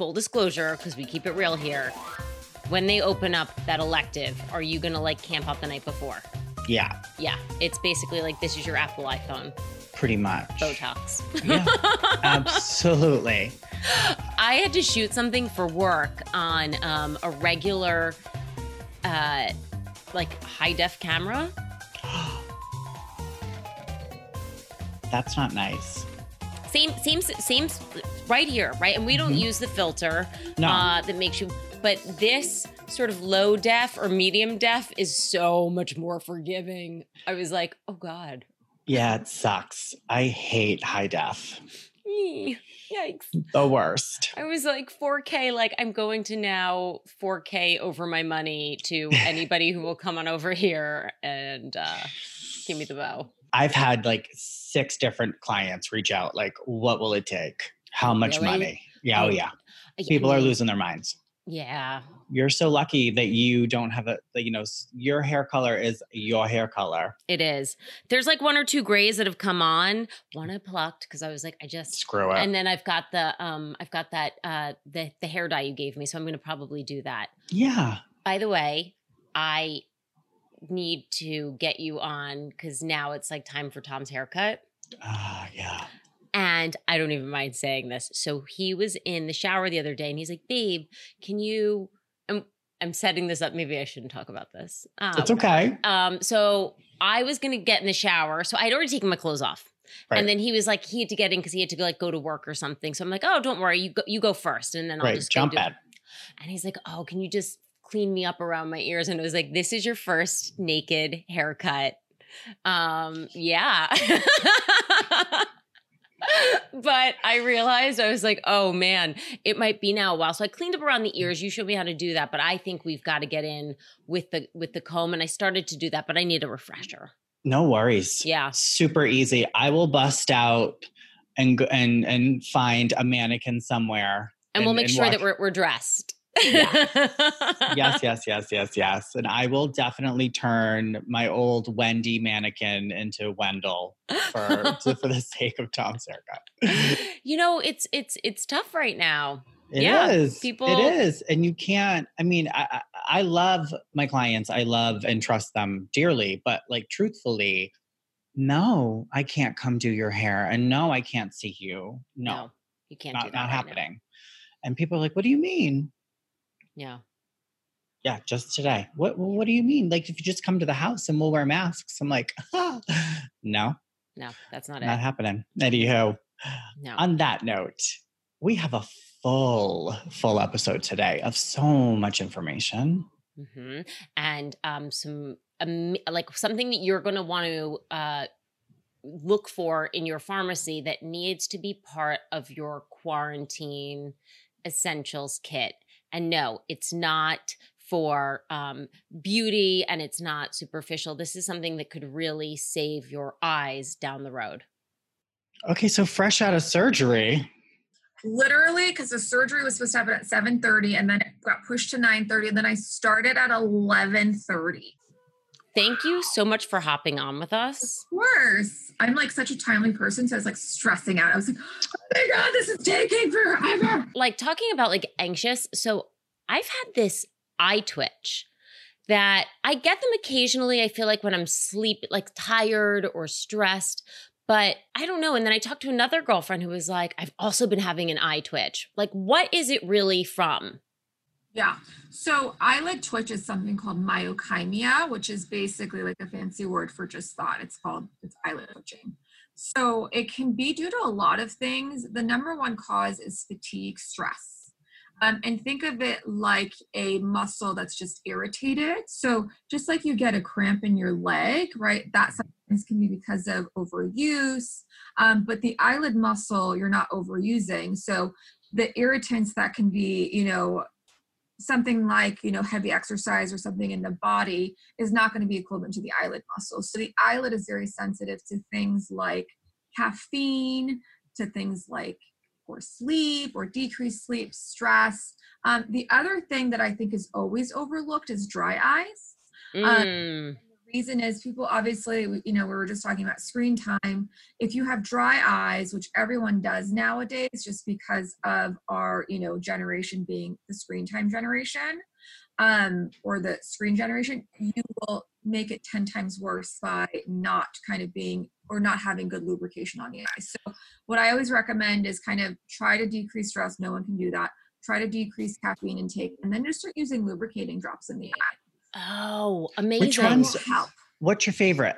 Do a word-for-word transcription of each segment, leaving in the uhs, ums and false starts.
full disclosure, because we keep it real here, when they open up that elective, are you going to like camp out the night before? Yeah. Yeah. It's basically like, this is your Apple iPhone. Pretty much. Botox. Yeah, absolutely. I had to shoot something for work on um, a regular, uh, like high def camera. That's not nice. Same, same, same, right here, right? And we don't mm-hmm. use the filter no. uh, that makes you, but this sort of low def or medium def is so much more forgiving. I was like, oh God. Yeah, it sucks. I hate high def. Yikes. The worst. I was like four K, like I'm going to now four K over my money to anybody who will come on over here and uh, give me the bow. I've had like six different clients reach out, like, what will it take? How much really? money? Yeah, oh, oh yeah. I People mean, are losing their minds. Yeah. You're so lucky that you don't have a, that, you know, your hair color is your hair color. It is. There's like one or two grays that have come on. One I plucked because I was like, I just screw it. And then I've got the, um, I've got that, uh, the the hair dye you gave me, so I'm going to probably do that. Yeah. By the way, I need to get you on because now it's like time for Tom's haircut. Ah, uh, yeah. And I don't even mind saying this. So he was in the shower the other day and he's like, babe, can you, I'm, I'm setting this up. Maybe I shouldn't talk about this. Uh, it's okay. Um, so I was going to get in the shower. So I'd already taken my clothes off. Right. And then he was like, he had to get in because he had to go, like go to work or something. So I'm like, oh, don't worry. You go, you go first. And then I'll right. just jump go do at. it. And he's like, oh, can you just clean me up around my ears? And it was like, this is your first naked haircut. Um, yeah. But I realized, I was like, oh man, it might be now a while. So I cleaned up around the ears. You showed me how to do that, but I think we've got to get in with the with the comb. And I started to do that, but I need a refresher. No worries. Yeah. Super easy. I will bust out and go, and and find a mannequin somewhere. And, and we'll make and sure watch. that we're, we're dressed. Yes. yes, yes, yes, yes, yes. And I will definitely turn my old Wendy mannequin into Wendell for for the sake of Tom's haircut. You know, it's it's it's tough right now. It yeah, is. People, it is, and you can't. I mean, I, I I love my clients. I love and trust them dearly, but like truthfully, no, I can't come do your hair, and no, I can't see you. No, no you can't. Not, do that not right happening. Now. And people are like, "What do you mean?" Yeah. Yeah, just today. What What do you mean? Like, if you just come to the house and we'll wear masks? I'm like, ah. no, no, that's not, not it. Not happening. Anywho, no. On that note, we have a full, full episode today of so much information, mm-hmm. and um, some um, like something that you're going to want to uh, look for in your pharmacy that needs to be part of your quarantine essentials kit. And no, it's not for um, beauty and it's not superficial. This is something that could really save your eyes down the road. Okay, so fresh out of surgery. Literally, because the surgery was supposed to happen at seven thirty and then it got pushed to nine thirty and then I started at eleven thirty. Thank you so much for hopping on with us. Of course. I'm like such a timely person, so I was like stressing out. I was like, oh my God, this is taking forever. Like talking about like anxious. So I've had this eye twitch that I get them occasionally. I feel like when I'm sleep, like tired or stressed, but I don't know. And then I talked to another girlfriend who was like, I've also been having an eye twitch. Like, what is it really from? Yeah. So eyelid twitch is something called myokymia, which is basically like a fancy word for just thought. It's called, it's eyelid twitching. So it can be due to a lot of things. The number one cause is fatigue, stress. Um, and think of it like a muscle that's just irritated. So just like you get a cramp in your leg, right? That sometimes can be because of overuse. Um, but the eyelid muscle, you're not overusing. So the irritants that can be, you know, something like, you know, heavy exercise or something in the body is not going to be equivalent to the eyelid muscle. So the eyelid is very sensitive to things like caffeine, to things like poor sleep or decreased sleep, stress. Um, the other thing that I think is always overlooked is dry eyes. Mm. Um, the reason is people obviously, you know, we were just talking about screen time. If you have dry eyes, which everyone does nowadays, just because of our, you know, generation being the screen time generation, um, or the screen generation, you will make it ten times worse by not kind of being, or not having good lubrication on the eyes. So what I always recommend is kind of try to decrease stress. No one can do that. Try to decrease caffeine intake, and then just start using lubricating drops in the eye. Oh, amazing. Which ones? Help. What's your favorite?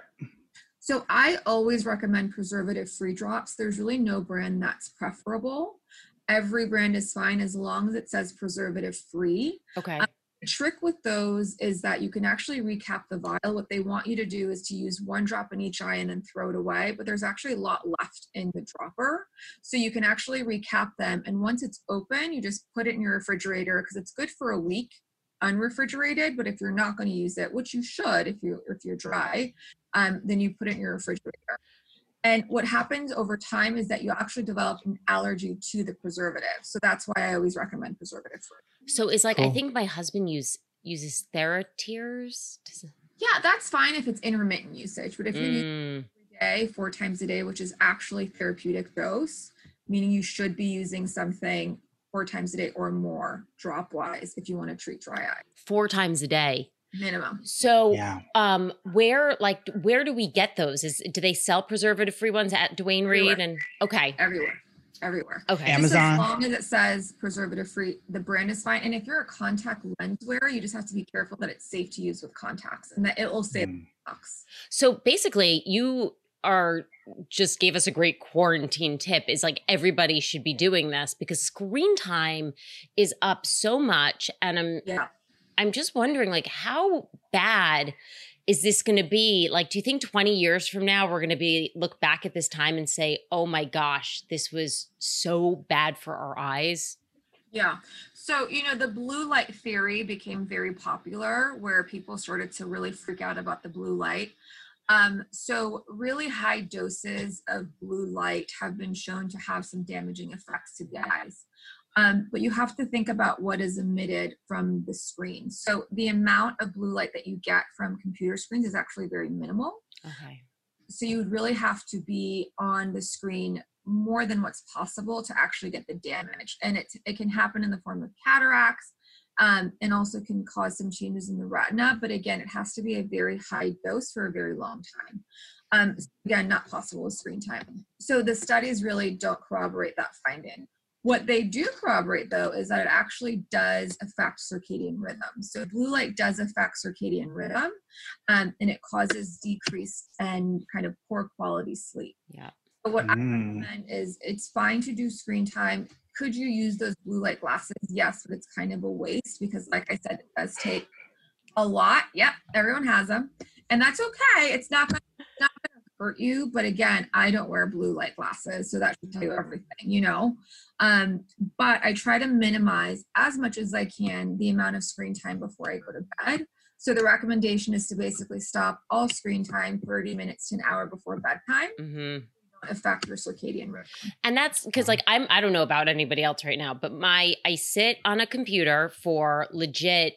So I always recommend preservative-free drops. There's really no brand that's preferable. Every brand is fine as long as it says preservative-free. Okay. Um, the trick with those is that you can actually recap the vial. What they want you to do is to use one drop in each eye and then throw it away, but there's actually a lot left in the dropper. So you can actually recap them. And once it's open, you just put it in your refrigerator because it's good for a week unrefrigerated. But if you're not going to use it, which you should if you if you're dry, um, then you put it in your refrigerator. And what happens over time is that you actually develop an allergy to the preservative. So that's why I always recommend preservative free. So it's like, Cool. I think my husband use uses TheraTears. Does it- Yeah, that's fine if it's intermittent usage. But if you use Mm, it every day, four times a day, which is actually therapeutic dose, meaning you should be using something four times a day or more drop wise if you want to treat dry eye. four times a day. Minimum. So, Yeah. um, where like where do we get those? Is do they sell preservative free ones at Dwayne Reed? Everywhere. And okay, Everywhere. Everywhere. okay, Am- Just Amazon. as long as it says preservative free, the brand is fine. And if you're a contact lens wearer, you just have to be careful that it's safe to use with contacts and that it will save Mm. bucks. So basically, you are just gave us a great quarantine tip. Is like everybody should be doing this because screen time is up so much, and I'm Yeah. I'm just wondering, like, how bad is this going to be? Like, do you think twenty years from now we're going to be look back at this time and say, "Oh my gosh, this was so bad for our eyes"? Yeah. So, you know, the blue light theory became very popular where people started to really freak out about the blue light. Um, so really high doses of blue light have been shown to have some damaging effects to the eyes. Um, but you have to think about what is emitted from the screen. So the amount of blue light that you get from computer screens is actually very minimal. Okay. So you would really have to be on the screen more than what's possible to actually get the damage. And it, it can happen in the form of cataracts, um, and also can cause some changes in the retina. But again, it has to be a very high dose for a very long time. Um, so again, not possible with screen time. So the studies really don't corroborate that finding. What they do corroborate, though, is that it actually does affect circadian rhythm. So blue light does affect circadian rhythm, um, and it causes decreased and kind of poor quality sleep. Yeah. But what I Mm. recommend is it's fine to do screen time. Could you use those blue light glasses? Yes, but it's kind of a waste because, like I said, it does take a lot. Yep, everyone has them, and that's okay. It's not going to hurt you, but again, I don't wear blue light glasses, so that should tell you everything, you know. Um, but I try to minimize as much as I can the amount of screen time before I go to bed. So the recommendation is to basically stop all screen time thirty minutes to an hour before bedtime. Mm-hmm. Affect your circadian rhythm. And that's because, like, I'm I don't know about anybody else right now, but my I sit on a computer for legit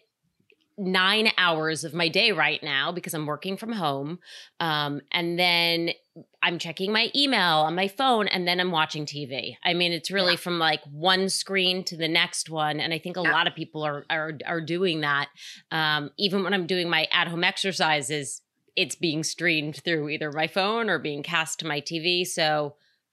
nine hours of my day right now because I'm working from home. Um, and then I'm checking my email on my phone and then I'm watching T V. I mean, it's really Yeah. from like one screen to the next one. And I think a Yeah. lot of people are, are, are doing that. Um, even when I'm doing my at home exercises, it's being streamed through either my phone or being cast to my T V. So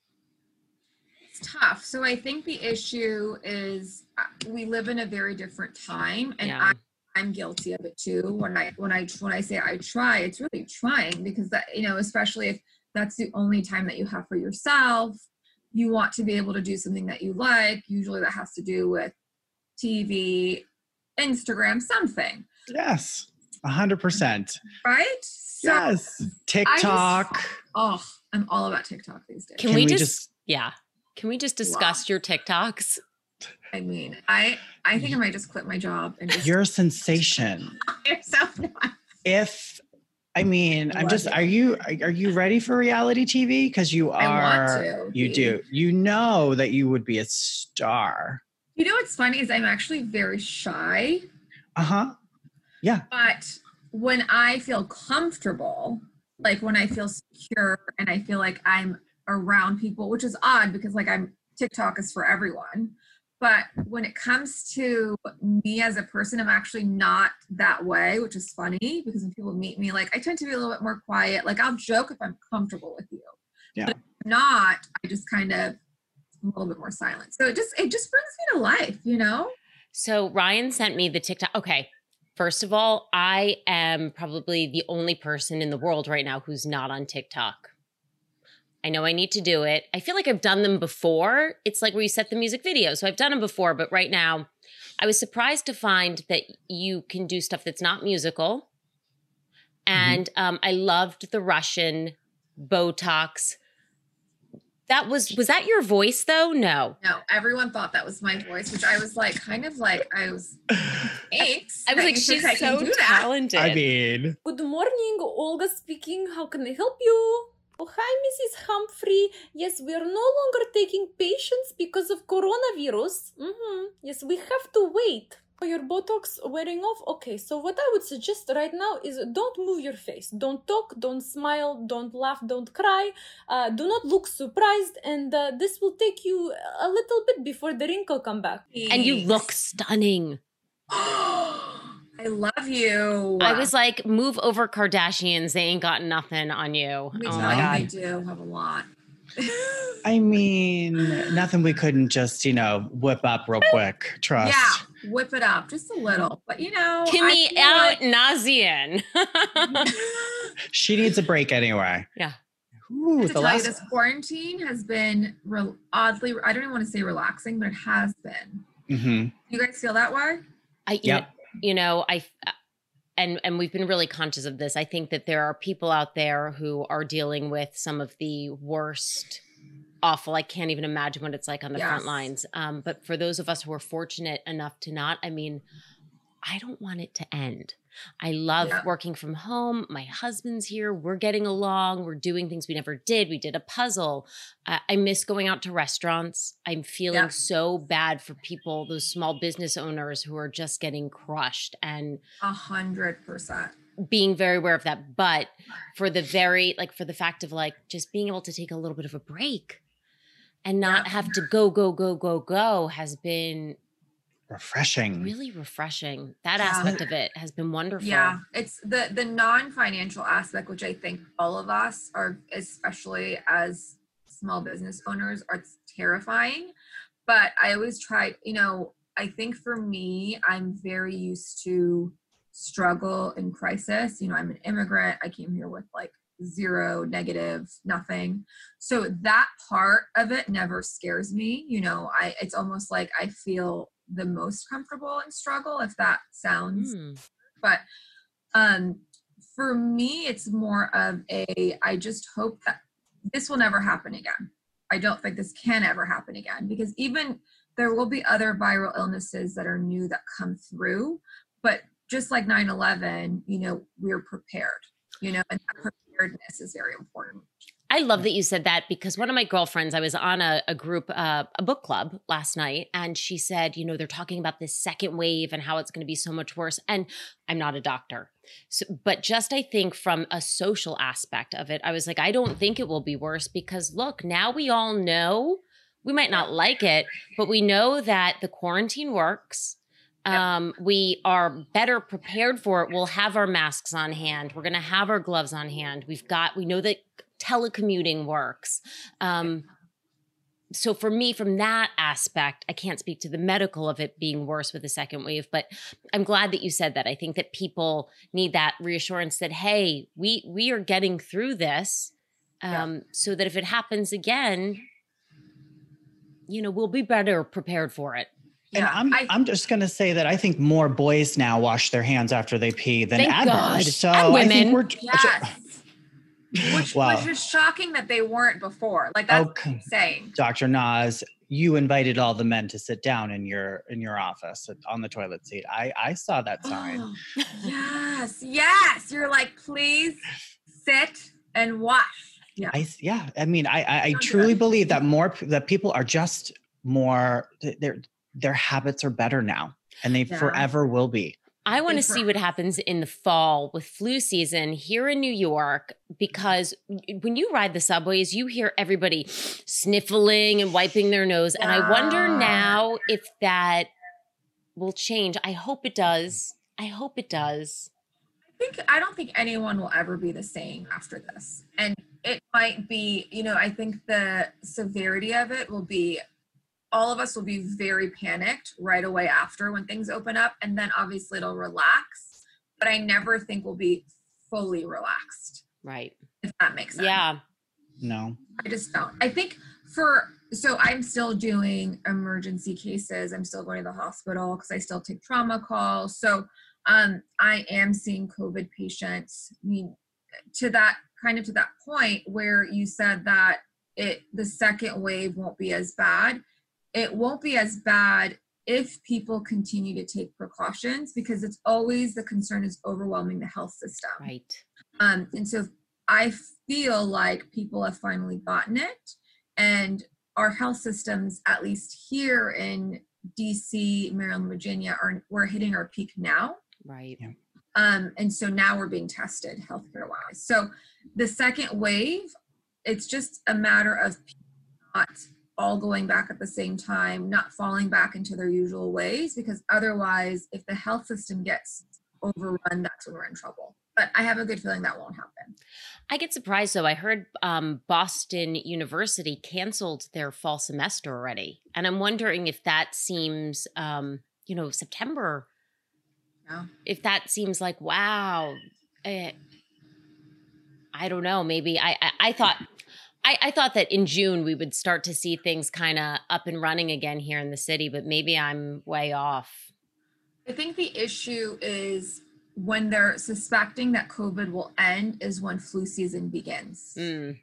It's tough. So I think the issue is uh, we live in a very different time, and yeah. I I'm guilty of it too. When I when I when I say I try, it's really trying because that, you know, especially if that's the only time that you have for yourself, you want to be able to do something that you like. Usually that has to do with T V, Instagram, something, Yes. A hundred percent. right? So, Yes. TikTok. oh, I'm all about TikTok these days. Can, Can we, we just, just- yeah. Can we just discuss your TikToks? I mean, I I think I might just quit my job and just You're a sensation. yourself. If I mean, I'm Love just it. are you are you ready for reality T V? Because you I are want to you be. do. You know that you would be a star. You know what's funny is I'm actually very shy, Uh-huh. Yeah. but when I feel comfortable, like when I feel secure and I feel like I'm around people, which is odd because like I'm TikTok is for everyone. But when it comes to me as a person, I'm actually not that way, which is funny because when people meet me, like I tend to be a little bit more quiet. Like I'll joke if I'm comfortable with you. Yeah. But if I'm not, I just kind of I'm a little bit more silent. So it just it just brings me to life, you know? So Ryan sent me the TikTok. Okay. First of all, I am probably the only person in the world right now who's not on TikTok. I know I need to do it. I feel like I've done them before. It's like where you set the music video. So I've done them before, but right now I was surprised to find that you can do stuff that's not musical. And mm-hmm. um, I loved the Russian Botox. That was, was that your voice though? No. No, everyone thought that was my voice, which I was like, kind of like, I was, thanks. I was like, she's so talented. I mean. Good morning, Olga speaking. How can I help you? Oh, hi, Missus Humphrey. Yes, we are no longer taking patients because of coronavirus. Mm-hmm. Yes, we have to wait. Oh, your Botox wearing off? Okay, so what I would suggest right now is don't move your face. Don't talk, don't smile, don't laugh, don't cry. Uh, do not look surprised. And uh, this will take you a little bit before the wrinkle come back. And you look stunning. I love you. I was like, move over Kardashians. They ain't got nothing on you. We oh my God. They do have a lot. I mean, nothing we couldn't just, you know, whip up real quick. Trust. Yeah, whip it up just a little. But, you know. Kimmy out like... nausean. She needs a break anyway. Yeah. Ooh, to the tell last... you, this quarantine has been re- oddly, I don't even want to say relaxing, but it has been. Mm-hmm. You guys feel that way? I, yeah. You know, I, and, and we've been really conscious of this. I think that there are people out there who are dealing with some of the worst, awful, I can't even imagine what it's like on the yes. front lines. Um, but for those of us who are fortunate enough to not, I mean, I don't want it to end. I love yeah. working from home. My husband's here. We're getting along. We're doing things we never did. We did a puzzle. Uh, I miss going out to restaurants. I'm feeling yeah. so bad for people, those small business owners who are just getting crushed and a hundred percent being very aware of that. But for the very, like for the fact of like just being able to take a little bit of a break and not yeah. have to go, go, go, go, go has been refreshing. Really refreshing. That yeah. aspect of it has been wonderful. Yeah. It's the the non-financial aspect, which I think all of us are, especially as small business owners, are terrifying. But I always try, you know, I think for me, I'm very used to struggle and crisis. You know, I'm an immigrant. I came here with like zero, negative, nothing. So that part of it never scares me. You know, I it's almost like I feel the most comfortable in struggle, if that sounds mm. but um for me it's more of a I just hope that this will never happen again. I don't think this can ever happen again, because even there will be other viral illnesses that are new that come through, but just like nine eleven, you know, we're prepared, you know, and that preparedness is very important. I love that you said that, because one of my girlfriends, I was on a, a group, uh, a book club last night, and she said, you know, they're talking about this second wave and how it's going to be so much worse. And I'm not a doctor, so, but just I think from a social aspect of it, I was like, I don't think it will be worse, because look, now we all know, we might not like it, but we know that the quarantine works. Um, we are better prepared for it. We'll have our masks on hand. We're going to have our gloves on hand. We've got, we know that telecommuting works. Um, so for me, from that aspect, I can't speak to the medical of it being worse with the second wave, but I'm glad that you said that. I think that people need that reassurance that, hey, we, we are getting through this, um, yeah. so that if it happens again, you know, we'll be better prepared for it. And yeah, I'm I, I'm just gonna say that I think more boys now wash their hands after they pee than thank ever. God. So and women. I think we're yes. which, wow. which is shocking that they weren't before. Like that's okay. Insane. Doctor Naz, you invited all the men to sit down in your in your office on the toilet seat. I I saw that sign. Oh, yes, yes. You're like, please sit and wash. Yeah, I, yeah. I mean, I I, I truly believe that more that people are just more. Their their habits are better now, and they yeah. forever will be. I want to Good for see what us. happens in the fall with flu season here in New York, because when you ride the subways, you hear everybody sniffling and wiping their nose. And I wonder Yeah. now if that will change. I hope it does. I hope it does. I think I don't think anyone will ever be the same after this. And it might be, you know, I think the severity of it will be all of us will be very panicked right away after when things open up, and then obviously it'll relax. But I never think we'll be fully relaxed, Right. if that makes sense. Yeah. No. I just don't. I think for so I'm still doing emergency cases. I'm still going to the hospital because I still take trauma calls. So um, I am seeing COVID patients. I mean, to that kind of to that point where you said that it the second wave won't be as bad. It won't be as bad if people continue to take precautions, because it's always the concern is overwhelming the health system. Right. Um, and so I feel like people have finally gotten it, and our health systems, at least here in D C, Maryland, Virginia, are we're hitting our peak now. Right. Yeah. Um, and so now we're being tested healthcare wise. So the second wave, it's just a matter of people not all going back at the same time, not falling back into their usual ways, because otherwise, if the health system gets overrun, that's when we're in trouble. But I have a good feeling that won't happen. I get surprised though. I heard um, Boston University canceled their fall semester already. And I'm wondering if that seems, um, you know, September, Yeah. if that seems like, wow, eh, I don't know. Maybe I, I, I thought, I, I thought that in June we would start to see things kind of up and running again here in the city, but maybe I'm way off. I think the issue is when they're suspecting that COVID will end is when flu season begins. Mm.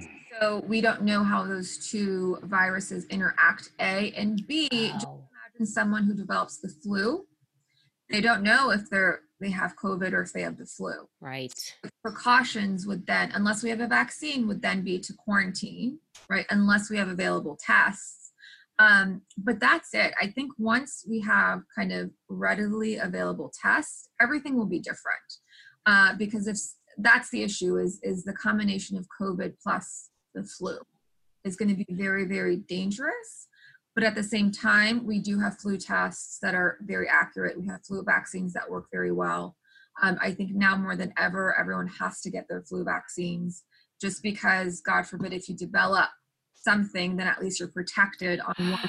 So we don't know how those two viruses interact, A, and B, just Oh, imagine someone who develops the flu. They don't know if they're they have COVID or if they have the flu. right. Precautions would then, unless we have a vaccine, would then be to quarantine, right? Unless we have available tests. Um, but that's it. I think once we have kind of readily available tests, everything will be different. Uh, because if that's the issue is, is the combination of COVID plus the flu is going to be very, very dangerous. But at the same time, we do have flu tests that are very accurate. We have flu vaccines that work very well. Um, I think now more than ever, everyone has to get their flu vaccines, just because, God forbid, if you develop something, then at least you're protected on one.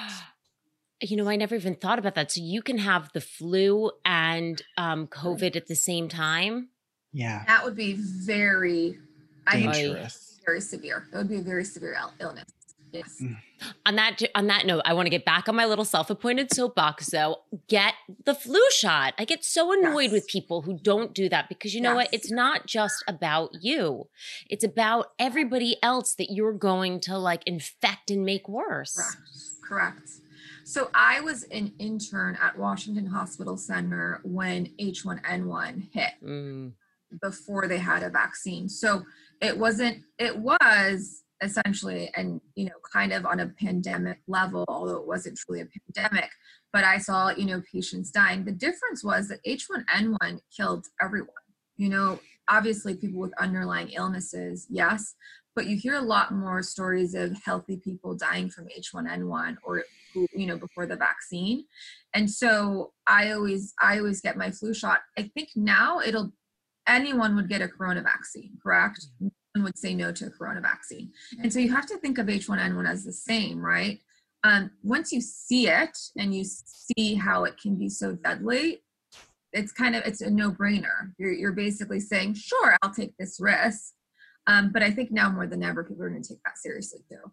You know, I never even thought about that. So you can have the flu and um, COVID at the same time? Yeah. That would be very, I think, Dangerous. very severe. It would be a very severe ill- illness. Yes. Mm. On that on that note, I want to get back on my little self-appointed soapbox. So get the flu shot. I get so annoyed Yes. with people who don't do that, because you know what? Yes. It's not just about you. It's about everybody else that you're going to like infect and make worse. Correct. Correct. So I was an intern at Washington Hospital Center when H one N one hit, Mm, before they had a vaccine. So it wasn't, it was essentially, and you know, kind of on a pandemic level, although it wasn't truly a pandemic, but I saw, you know, patients dying. The difference was that H one N one killed everyone. You know, obviously people with underlying illnesses, yes, but you hear a lot more stories of healthy people dying from H one N one or, who, you know, before the vaccine. And so I always, I always get my flu shot. I think now it'll, anyone would get a corona vaccine, correct? No one would say no to a corona vaccine. And so you have to think of H one N one as the same, right? Um, once you see it and you see how it can be so deadly, it's kind of, it's a no-brainer. You're, you're basically saying, sure, I'll take this risk. Um, but I think now more than ever, people are going to take that seriously too.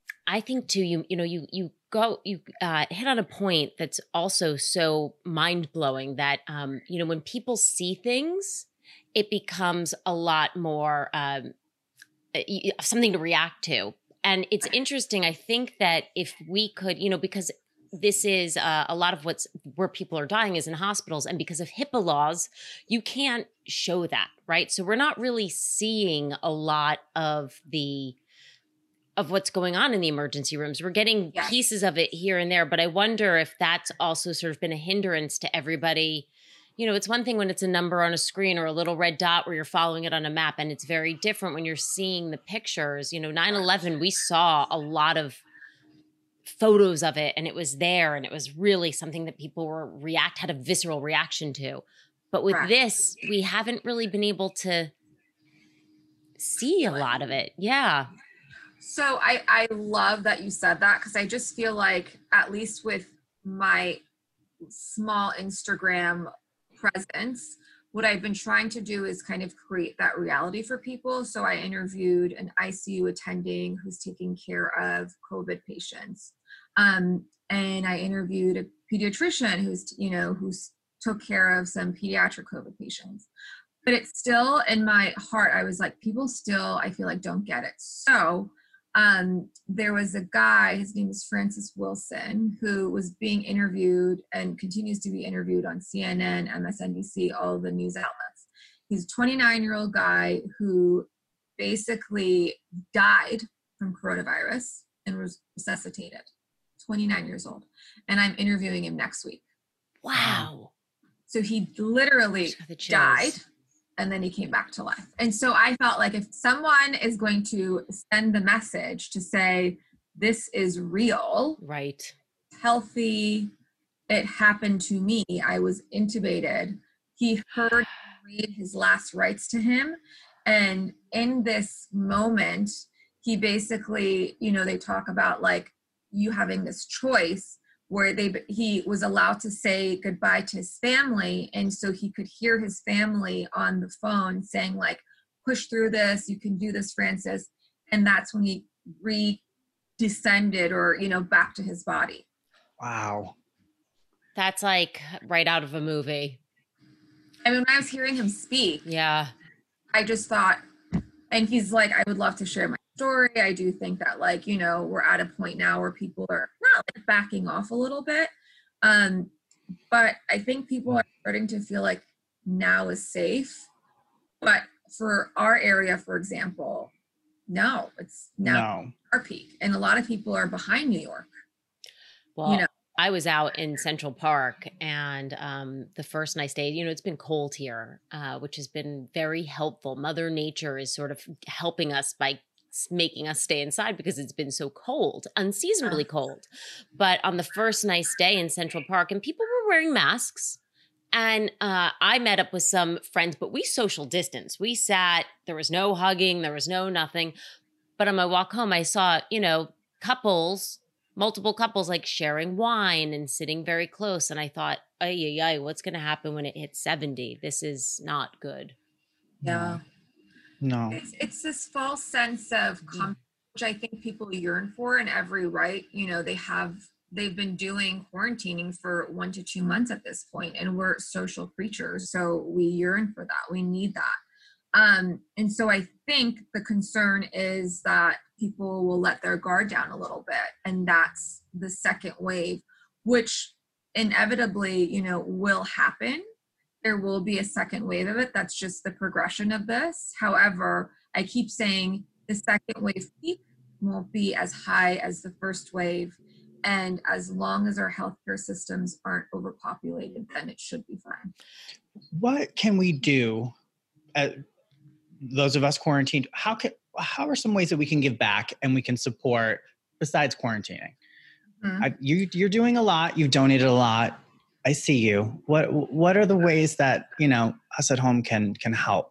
I think too, you you know, you you go you uh, hit on a point that's also so mind blowing that um, you know, when people see things, it becomes a lot more um, y- something to react to. And it's interesting. I think that if we could, you know, because this is uh, a lot of what's where people are dying is in hospitals, and because of HIPAA laws, you can't show that, right? So we're not really seeing a lot of the of what's going on in the emergency rooms. We're getting Yes. pieces of it here and there, but I wonder if that's also sort of been a hindrance to everybody, you know, it's one thing when it's a number on a screen or a little red dot where you're following it on a map, and it's very different when you're seeing the pictures. You know, nine eleven, we saw a lot of photos of it, and it was there, and it was really something that people were react had a visceral reaction to. But with Right. this, we haven't really been able to see a lot of it. Yeah. So I, I love that you said that, because I just feel like, at least with my small Instagram presence, what I've been trying to do is kind of create that reality for people. So I interviewed an I C U attending who's taking care of COVID patients. Um, and I interviewed a pediatrician who's, you know, who's took care of some pediatric COVID patients. But it's still in my heart, I was like, people still, I feel like, don't get it. So um, there was a guy, his name is Francis Wilson, who was being interviewed and continues to be interviewed on C N N, M S N B C, all of the news outlets. He's a twenty-nine-year-old guy who basically died from coronavirus and was resuscitated. twenty-nine years old. And I'm interviewing him next week. Wow. So he literally Just got the chills. died, and then he came back to life. And so I felt like, if someone is going to send the message to say, this is real, Right. healthy, it happened to me, I was intubated, he heard me read his last rites to him. And in this moment, he basically, you know, they talk about like you having this choice, where they he was allowed to say goodbye to his family, and so he could hear his family on the phone saying like, push through this, you can do this, Francis. And that's when he re-descended, or, you know, back to his body. Wow. That's like right out of a movie. I mean, when I was hearing him speak, Yeah. I just thought, and he's like, I would love to share my story. I do think that, like, you know, we're at a point now where people are not like backing off a little bit. Um, but I think people are starting to feel like now is safe. But for our area, for example, no, it's now No. our peak. And a lot of people are behind New York. Well, You know. I was out in Central Park, and um, the first nice day, you know, it's been cold here, uh, which has been very helpful. Mother Nature is sort of helping us by s- making us stay inside because it's been so cold, unseasonably cold. But on the first nice day in Central Park, and people were wearing masks, and uh, I met up with some friends, but we social distance. We sat, there was no hugging, there was no nothing. But on my walk home, I saw, you know, couples, multiple couples like sharing wine and sitting very close. And I thought, ay, ay, ay, what's going to happen when it hits seventy? This is not good. Yeah. No. It's, it's this false sense of comfort, which I think people yearn for in every right. You know, they have, they've been doing quarantining for one to two months at this point, and we're social creatures. So we yearn for that. We need that. Um, and so I think the concern is that people will let their guard down a little bit. And that's the second wave, which inevitably, you know, will happen. There will be a second wave of it. That's just the progression of this. However, I keep saying the second wave peak won't be as high as the first wave. And as long as our healthcare systems aren't overpopulated, then it should be fine. What can we do, uh, those of us quarantined? How can how are some ways that we can give back and we can support besides quarantining? Mhm. I, you you're doing a lot. You've donated a lot. I see you. What what are the ways that, you know, us at home can can help?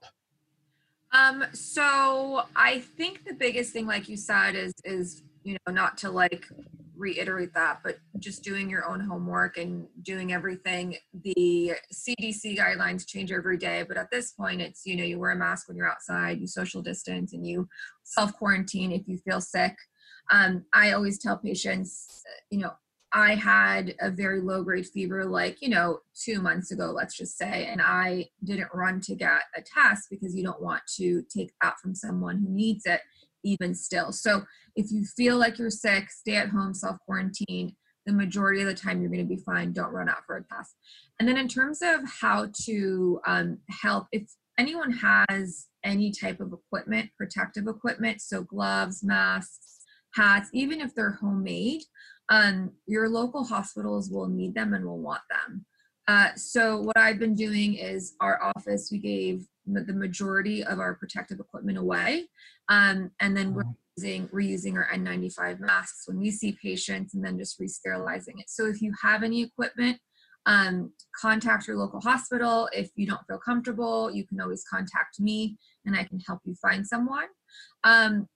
Um, so I think the biggest thing, like you said, is is you know, not to like reiterate that, but just doing your own homework and doing everything. The C D C guidelines change every day, but at this point, it's, you know, you wear a mask when you're outside, you social distance, and you self quarantine if you feel sick. Um, I always tell patients, you know, I had a very low grade fever, like, you know, two months ago, let's just say, and I didn't run to get a test because you don't want to take that from someone who needs it even still. So if you feel like you're sick, stay at home, self quarantine. The majority of the time you're going to be fine. Don't run out for a test. And then in terms of how to um, help, if anyone has any type of equipment, protective equipment, so gloves, masks, hats, even if they're homemade, um, your local hospitals will need them and will want them. Uh, so what I've been doing is our office, we gave the majority of our protective equipment away. Um, and then we're using, we're using our N ninety-five masks when we see patients and then just re-sterilizing it. So if you have any equipment, um, contact your local hospital. If you don't feel comfortable, you can always contact me and I can help you find someone. Um,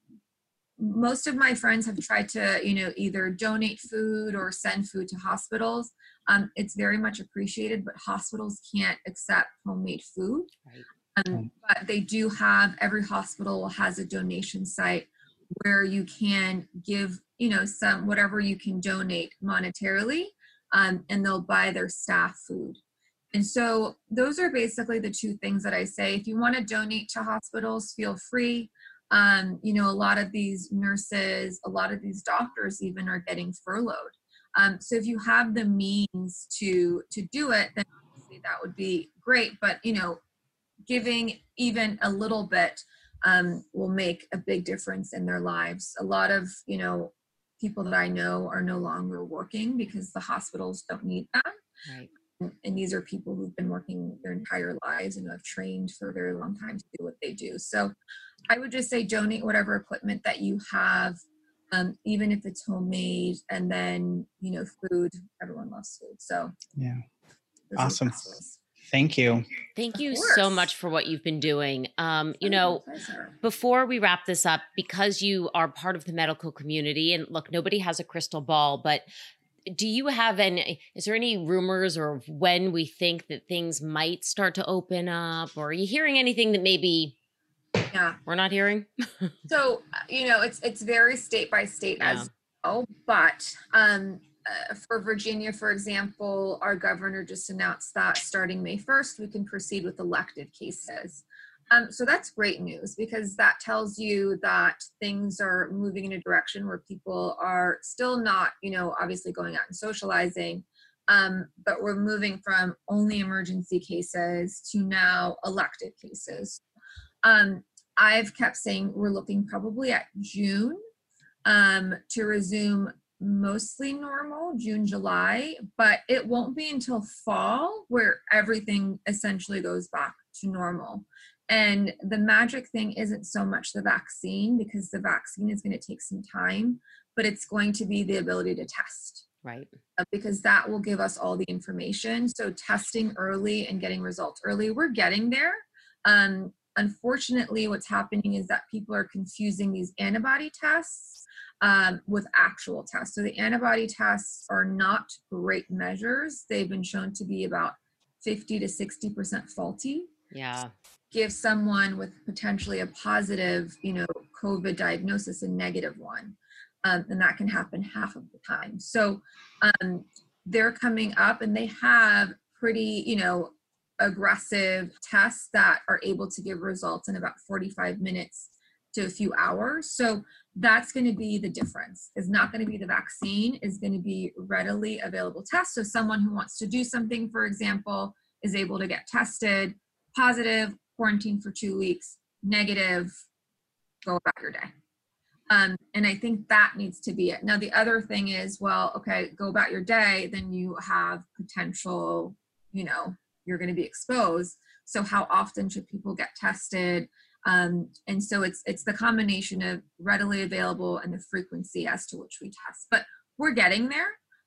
most of my friends have tried to, you know, either donate food or send food to hospitals. Um, it's very much appreciated, but hospitals can't accept homemade food. Right. Um, but they do have, every hospital has a donation site where you can give, you know, some, whatever you can donate monetarily, um, and they'll buy their staff food. And so those are basically the two things that I say. If you want to donate to hospitals, feel free. Um, you know, a lot of these nurses, a lot of these doctors even are getting furloughed. Um, so if you have the means to to do it, then obviously that would be great. But, you know, giving even a little bit um, will make a big difference in their lives. A lot of, you know, people that I know are no longer working because the hospitals don't need them. Right. And these are people who've been working their entire lives and have trained for a very long time to do what they do. So I would just say donate whatever equipment that you have, um, even if it's homemade, and then, you know, food, everyone loves food. So yeah, those are the awesome. best ways. Thank you. Thank Of you course. so much for what you've been doing. Um, you Oh, know, my pleasure. before we wrap this up, because you are part of the medical community, and look, nobody has a crystal ball, but do you have any, is there any rumors or when we think that things might start to open up, or are you hearing anything that maybe Yeah. we're not hearing? So, uh, you know, it's it's very state by state Yeah. as well, but um, uh, for Virginia, for example, our governor just announced that starting May first, we can proceed with elective cases. Um, so that's great news, because that tells you that things are moving in a direction where people are still not, you know, obviously going out and socializing, um, but we're moving from only emergency cases to now elective cases. Um, I've kept saying we're looking probably at June um, to resume mostly normal, June, July, but it won't be until fall where everything essentially goes back to normal. And the magic thing isn't so much the vaccine, because the vaccine is going to take some time, but it's going to be the ability to test. Right. Uh, because that will give us all the information. So testing early and getting results early, we're getting there. Um, unfortunately, what's happening is that people are confusing these antibody tests um, with actual tests. So the antibody tests are not great measures. They've been shown to be about fifty to sixty percent faulty. Yeah. Give someone with potentially a positive, you know, COVID diagnosis a negative one. Um, and that can happen half of the time. So um, they're coming up and they have pretty, you know, aggressive tests that are able to give results in about forty-five minutes to a few hours. So that's going to be the difference. It's not going to be the vaccine, is going to be readily available tests. So someone who wants to do something, for example, is able to get tested, positive, quarantine for two weeks, negative, go about your day. Um, and I think that needs to be it. Now, the other thing is, well, okay, go about your day, then you have potential, you know, you're going to be exposed. So how often should people get tested? Um, and so it's it's the combination of readily available and the frequency as to which we test. But we're getting there.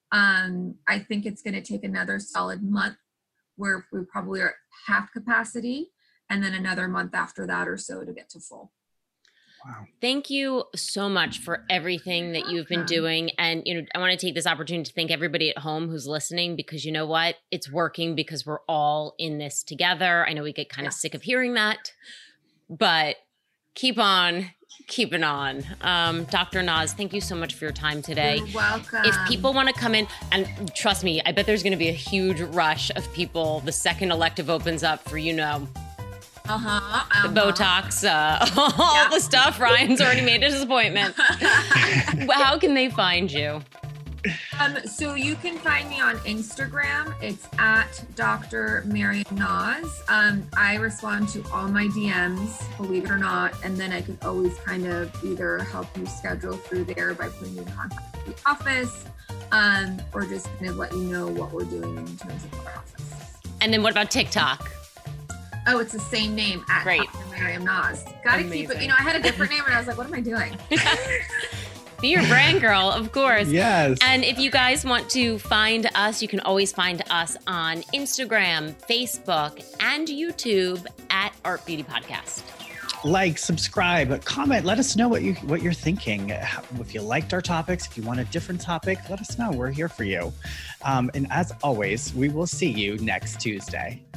Um, I think it's going to take another solid month where we probably are at half capacity, and then another month after that or so to get to full. Wow. Thank you so much for everything that you've been doing. And, you know, I want to take this opportunity to thank everybody at home who's listening, because you know what? It's working because we're all in this together. I know we get kind of Yes. sick of hearing that, but keep on keeping on. Um, Doctor Naz, thank you so much for your time today. You're welcome. If people want to come in, and trust me, I bet there's going to be a huge rush of people the second elective opens up for, you know, Uh-huh, uh-huh. the Botox, uh, all Yeah. the stuff. Ryan's already made his appointment. How can they find you? Um, so you can find me on Instagram. It's at Doctor Marian Naz. Um, I respond to all my D Ms, believe it or not, and then I can always kind of either help you schedule through there by putting you in contact with the office, um, or just kind of let you know what we're doing in terms of our office. And then what about TikTok? Oh, it's the same name at Great. Miriam Nas. Gotta keep it. Amazing. You know, I had a different name and I was like, what am I doing? Be your brand girl, of course. Yes. And if you guys want to find us, you can always find us on Instagram, Facebook, and YouTube at Art Beauty Podcast. Like, subscribe, comment, let us know what you what you're thinking. If you liked our topics, if you want a different topic, let us know. We're here for you. Um, and as always, we will see you next Tuesday.